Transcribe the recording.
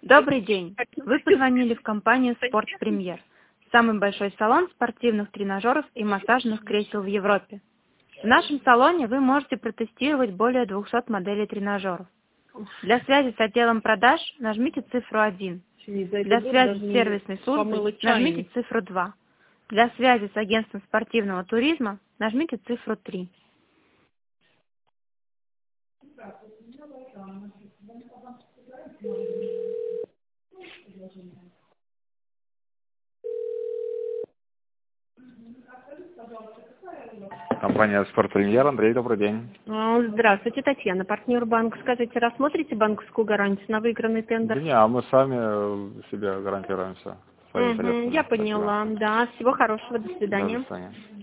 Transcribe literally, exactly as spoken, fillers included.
Добрый день. Вы позвонили в компанию «Спорт Премьер», самый большой салон спортивных тренажеров и массажных кресел в Европе. В нашем салоне вы можете протестировать более двухсот моделей тренажеров. Для связи с отделом продаж нажмите цифру один. Для связи с сервисной службой нажмите цифру два. Для связи с агентством спортивного туризма нажмите цифру три. Компания «Спорт Премьер». Андрей, добрый день. Здравствуйте, Татьяна, партнер банка. Скажите, рассмотрите банковскую гарантию на выигранный тендер? Да не, а мы сами себе гарантируемся. Угу, я поняла. Да, всего хорошего, до свидания. Да, до свидания.